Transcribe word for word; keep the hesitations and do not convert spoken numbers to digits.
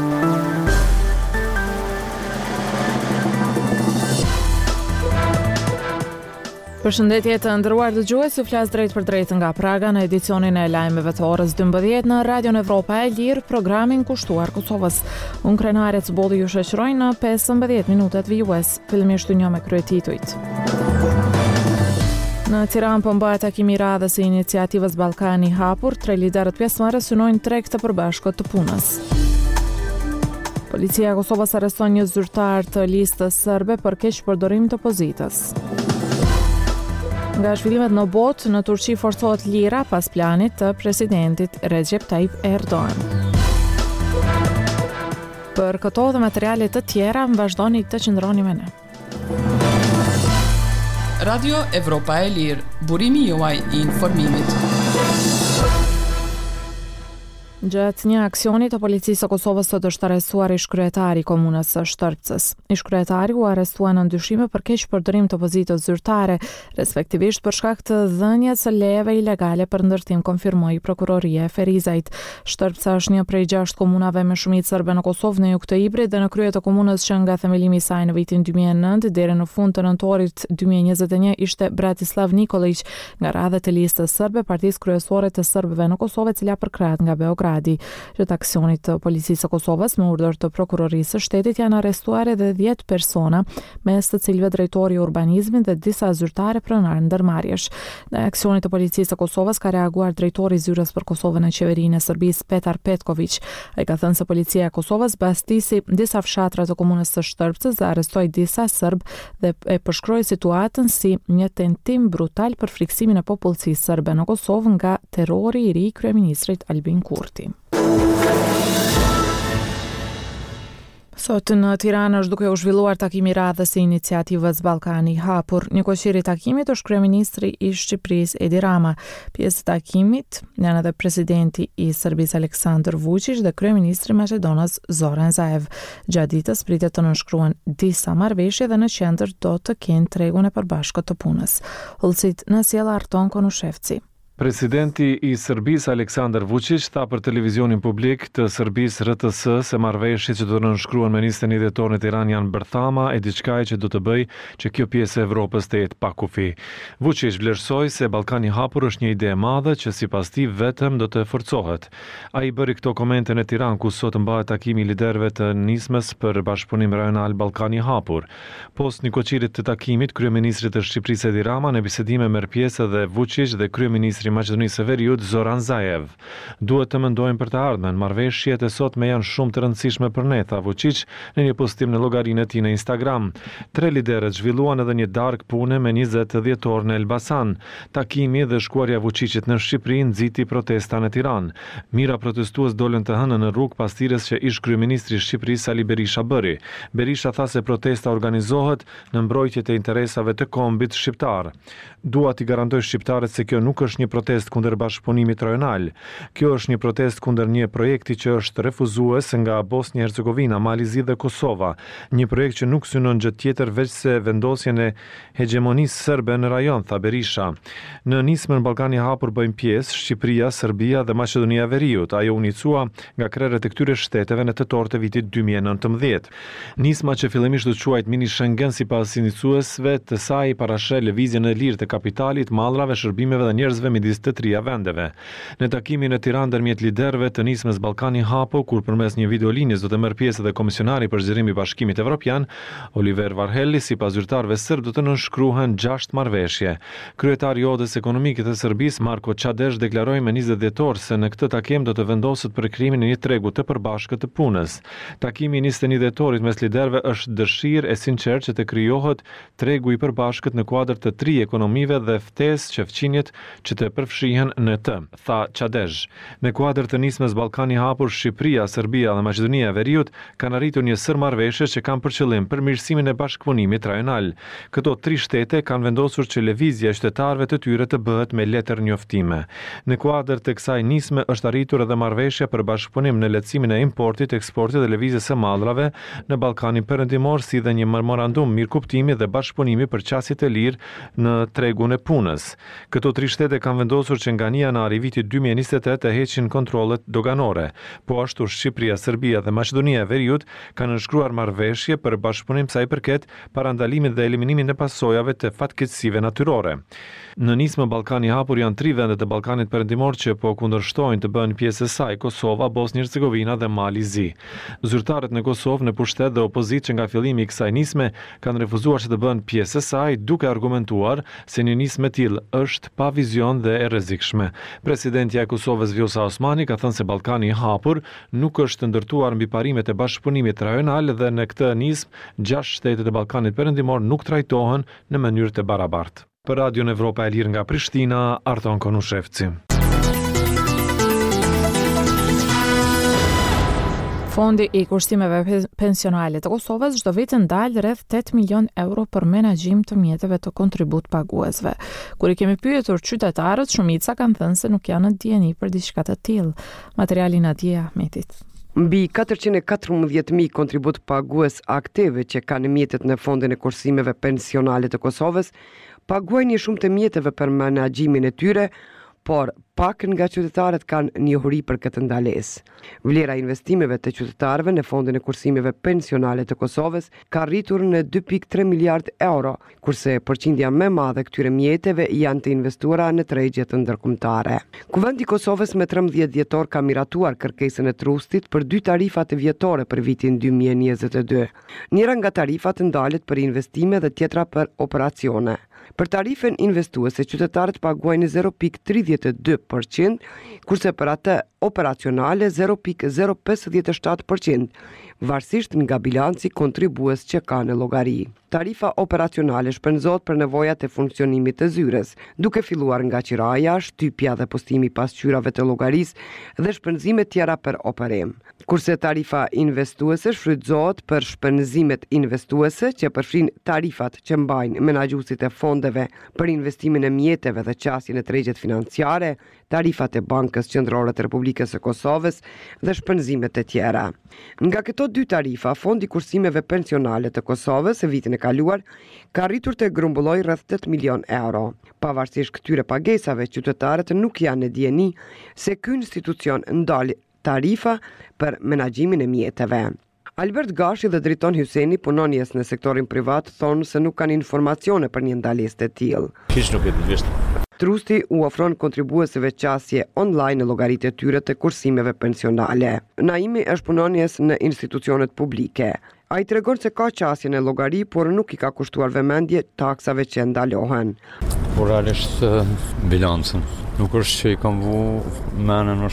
Përshëndetje të nderuar dëgjues, ju flas drejt për drejt nga Praga në edicionin e lajmeve të orës dymbëdhjetë në Radion Evropa e Lirë, programin kushtuar Kosovës. Unë Krenare Cbodhi ju shoqëroj në pesëmbëdhjetë minutat vijues. Fillimisht një me kryetitujt. Në Tiranë po mbahet takimi i radhës së iniciativës Ballkani i hapur, tre liderët pjesëmarrës synojnë treg të përbashkët të punës. Policia e Kosovës arreston një zyrtar të listës serbe për keqpërdorim të pozitës. Nga zhvillimet në botë, në Turqi forcohet lira pas planit të presidentit Recep Tayyip Erdogan. Për këto dhe materiale të tjera, vazhdoni të qëndroni me ne. Radio Evropa e Lirë, burimi juaj i informimit. Gjatë një aksioni të policisë së Kosovës të është arrestuar ish-kryetari i komunës së Shtërpcës. Ish-kryetari u arrestua në ndyshime për keqpërdorim të pozitës zyrtare, respektivisht për shkak të dhënies së lejeve ilegale për ndërtim, konfirmoi prokuroria e Ferizajt. Shtërpca është një prej gjashtë komunave me shumicë serbe në Kosovë në jug të Ibrit dhe në krye të komunës që nga themelimi i saj në vitin dy mijë e nëntë deri në fund të nëntorit dy mijë e njëzet e një ishte Bratislav Nikolić, nga radhët e listës serbe partisë kryesore të serbëve në Kosovë, e cila përkrahet nga Beograd. Gjatë aksionit të policisë së Kosovës me urdhër të prokurorisë së shtetit janë arrestuar edhe dhjetë persona, mes të cilëve drejtori i urbanizmit dhe disa zyrtarë pronar ndërmarrjesh. Në aksionit të policisë së Kosovës ka reaguar drejtori i zyrës për Kosovën në qeverinë e Serbisë Petar Petković. Ai ka thënë se policia e Kosovës bastisi disa fshatra të komunës së Shtërpcës dhe arrestoi disa serb dhe e përshkroi situatën si një tentim brutal për friksimin e popullsisë serbe në Kosovë nga terrori i ri i kryeministrit Albin Kurti. Sot në Tiranë është duke u zhvilluar takimi i radhës së iniciativës Ballkani i hapur. Një koqir i takimit është kryeministri i Shqipërisë Edi Rama. Pjesë e takimit janë edhe presidenti i Serbisë Aleksandar Vučić dhe kryeministri i Maqedonës Zoran Zaev. Gjatë ditës pritet të nënshkruhen disa marrëveshje dhe në qendër do të kenë tregun e përbashkët të punës. Hollësit në sjell Arton Konushevci. Presidenti i Serbisë Aleksandar Vučić tha për televizionin publik të Serbisë R T S se marrëveshjet që do të nënshkruhen me njëzet e një dhjetor në Tiranë janë bërthama e diçka që do të bëj që kjo pjesë e Evropës të jetë pa kufi. Vučić vlerësoi se Ballkani i hapur është një ide e madhe që sipas tij vetëm do të forcohet. Ai bëri këto komente në Tiranë ku sot mbahet takimi i liderëve të nismës për bashkëpunim rajonal Ballkani i hapur. Post një koqirit të takimit, kryeministri të Shqipërisë Edi Rama në bisedime merr pjesë edhe Vučić dhe kryeministri Maqedonisë së Veriut Zoran Zaev. Duhet të mendojmë për të ardhmen, marrëveshjet e sotme janë shumë të rëndësishme për ne, tha Vučić në një postim në llogarinë e tij në Instagram. Tre liderët zhvilluan edhe një darkë pune me njëzet dhjetor në Elbasan. Takimi dhe shkuarja e Vučićit në Shqipëri nxiti protesta në Tiranë. Mira protestues dolën të hënën në rrugë pas thirrjes që ish kryeministri i Shqipërisë Ali Berisha bëri. Berisha tha se protesta organizohet në mbrojtje të interesave të kombit shqiptar. Dua t'i garantoj shqiptarët se kjo nuk është një protest kundër bashkëpunimit rajonal. Kjo është një protest kundër një projekti që është refuzues nga Bosnia Hercegovina, Malizi dhe Kosova. Një projekt që nuk synon gjë tjetër veç se vendosjen e hegemonisë serbe në rajon, tha Berisha. Në nismën Ballkani i hapur bëjmë pjesë Shqipëria, Serbia dhe Maqedonia e Veriut. Ajo u nicua nga krerët e këtyre shteteve në tetor të vitit dy mijë e nëntëmbëdhjetë. Nisma që fillimisht u quajt mini Schengen sipas iniciuesve të saj parashë lëvizjen e lirë të kapitalit, mallrave, shërbimeve dhe njerëzve midis të trija vendeve. Në takimin e Tiranë ndërmjet liderëve të nismës Ballkani i hapur, kur përmes një videolinjës do të merr pjesë edhe komisionari për zgjerim i Bashkimit Evropian, Oliver Varhelli, sipas zyrtarëve serb do të nënshkruhen gjashtë marrëveshje. Kryetari i Odës Ekonomike të Serbisë Marko Çadesh deklaroi me njëzet dhjetor se në këtë takim do të vendoset për krijimin e një tregu të përbashkët të punës. Takimi i njëzet e një dhjetorit mes liderëve është dëshirë e sinqertë që të krijohet tregu i përbashkët në kuadër të tri ekonomive dhe ftesë që fqinjet që të përfshihen në të, tha Çadesh. Në kuadër të nismës Ballkani i hapur, Shqipëria, Serbia dhe Maqedonia e Veriut kanë arritur një sër marrëveshje që kanë për qëllim përmirësimin e bashkëpunimit rajonal. Këto tri shtete kanë vendosur që lëvizja e qytetarëve të tyre të bëhet me letër njoftime. Në kuadër të kësaj nisme është arritur edhe marrëveshja për bashkëpunim në lehtësimin e importit, eksportit dhe lëvizjes së mallrave në Ballkanin Perëndimor, si dhe një memorandum mirëkuptimi dhe bashkëpunimi për qasjet e lirë në tregun e punës. Këto tri shtete kanë kanë vendosur që nga një janar i vitit dy mijë e njëzet e tetë të heqin kontrollet doganore. Po ashtu Shqipëria, Serbia dhe Maqedonia e Veriut kanë nënshkruar marrëveshje për bashkëpunim sa i përket parandalimit dhe eliminimin e pasojave të fatkeqësive natyrore. Në nismë Ballkani i hapur janë tri vendet e Ballkanit Perëndimor që po kundërshtojnë të bëhen pjesë e saj: Kosova, Bosnjë Hercegovina dhe Mali Zi. Zyrtarët në Kosovë, në pushtet dhe opozitë që nga fillimi i kësaj nisme kanë refuzuar që të bëhen pjesë e saj, duke argumentuar se një nismë e tillë është pa vizion dhe e rrezikshme. Presidentja e Kosovës Vjosa Osmani ka thënë se Ballkani i hapur nuk është ndërtuar mbi parimet e bashkëpunimit rajonal dhe në këtë nismë gjashtë shtetet e Ballkanit Perëndimor nuk trajtohen në mënyrë të barabartë. Për Radion Evropa e Lirë nga Prishtina, Arton Konushevci. Fondi i kushtimeve pensionale të Kosovës çdo vit ndal rreth tetë milion euro për menaxhim të mjeteve të kontribut paguesve. Kur i kemi pyetur qytetarët, shumica kanë thënë se nuk janë në dieni për diçka të tillë. Materiali Nadia Ahmetit. Mbi katërqind e katërmbëdhjetë mijë kontribut pagues aktive që kanë mjetet në fondin e kushtimeve pensionale të Kosovës, paguajnë një shumë të mjeteve për menaxhimin e tyre, por pak nga qytetarët kanë njohuri për këtë ndalesë. Vlera e investimeve të qytetarëve në fondin e kursimeve pensionale të Kosovës ka rritur në dy pikë tre miliard euro, kurse përqindja më e madhe këtyre mjeteve janë të investuara në tregje të ndërkombëtare. Kuvendi i Kosovës me trembëdhjetë dhjetor ka miratuar kërkesën e trustit për dy tarifa të vjetore për vitin dy mijë e njëzet e dy. Njëra nga tarifat ndalet për investime dhe tjetra për operacione. Për tarifën investuese, qytetarët paguajnë zero pikë tridhjetë e dy përqind, kurse për atë operacionale zero pikë zero pesëdhjetë e shtatë përqind, varësisht nga bilanci kontribues që ka në llogari. Tarifa operacionale shpenzohet për nevojat e funksionimit të zyres, duke filluar nga qiraja, shtypja dhe postimi pas qyrave të llogarisë dhe shpenzime tjera për operim. Kurse tarifa investuese shfrytëzohet për shpenzimet investuese që përfshin tarifat që mbajnë menaxhuesit e fondeve për investimin e mjeteve dhe qasjen e tregjet financiare, tarifat e Bankës Qendrore të Republikës së Kosovës dhe shpenzimet e tjera. Nga këto dy tarifa, Fondi i Kursimeve Pensionale të Kosovës e vitin e kaluar ka arritur të grumbullojë rreth tetë milion euro. Pavarësisht këtyre pagesave, qytetarët nuk janë në dieni se ky institucion ndal tarifa për menaxhimin e mjeteve. Albert Gashi dhe Driton Hyseni, punonjes në sektorin privat, thonë se nuk kanë informacione për një ndalesë të tillë. Hiç nuk e di. Trusti u ofron kontribuesve qasje online në llogaritë e tyre të kursimeve pensionale. Naimi është punonjes në institucionet publike. Ai tregon se ka qasje në llogari, por nuk i ka kushtuar vëmendje taksave që ndalohen. Por realisht bilancën. Nuk është që i kam vu menën